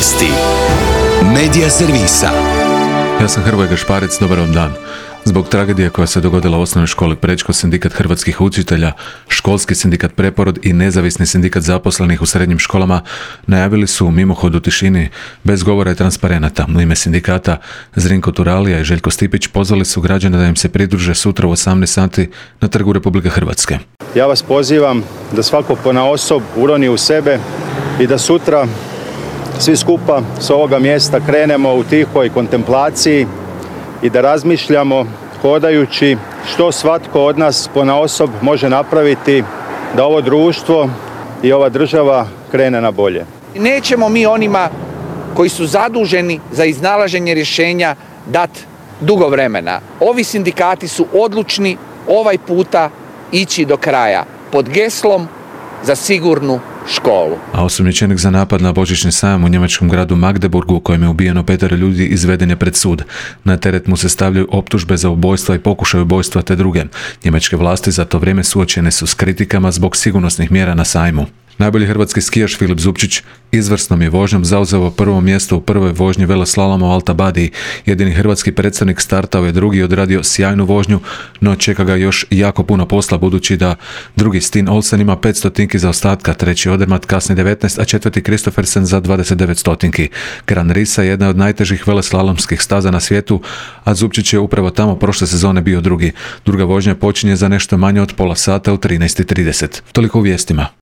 Vijesti. Medija servisa. Ja sam Hrvoje Gašparec, dobar vam dan. Zbog tragedije koja se dogodila u osnovnoj školi Prečko, sindikat hrvatskih učitelja, školski sindikat Preporod i nezavisni sindikat zaposlenih u srednjim školama najavili su mimohod u tišini, bez govora i transparenata. U ime sindikata Zrinko Turalija i Željko Stipić pozvali su građane da im se pridruže sutra u 18 sati na Trgu Republike Hrvatske. Ja vas pozivam da svako ponaosob uroni u sebe i da sutra svi skupa s ovoga mjesta krenemo u tihoj kontemplaciji i da razmišljamo hodajući što svatko od nas ponaosob može napraviti da ovo društvo i ova država krene na bolje. Nećemo mi onima koji su zaduženi za iznalaženje rješenja dati dugo vremena. Ovi sindikati su odlučni ovaj puta ići do kraja pod geslom za sigurnu školu. A osumnjičenik za napad na božićni sajam u njemačkom gradu Magdeburgu, u kojem je ubijeno 5 ljudi, izveden je pred sud. Na teret mu se stavljaju optužbe za ubojstva i pokušaj ubojstva te druge. Njemačke vlasti za to vrijeme suočene su s kritikama zbog sigurnosnih mjera na sajmu. Najbolji hrvatski skijaš Filip Zupčić izvrsnom je vožnjom zauzeo prvo mjesto u prvoj vožnji veleslaloma u Alta Badiji. Jedini hrvatski predstavnik startao je drugi, odradio sjajnu vožnju, no čeka ga još jako puno posla, budući da drugi Stin Olsen ima 5 stotinki zaostatka, treći Odermatt kasni 19, a četvrti Kristoffersen za 29 stotinki. Gran Risa je jedna od najtežih veleslalomskih staza na svijetu, a Zupčić je upravo tamo prošle sezone bio drugi. Druga vožnja počinje za nešto manje od pola sata u 13:30. Toliko u vijestima.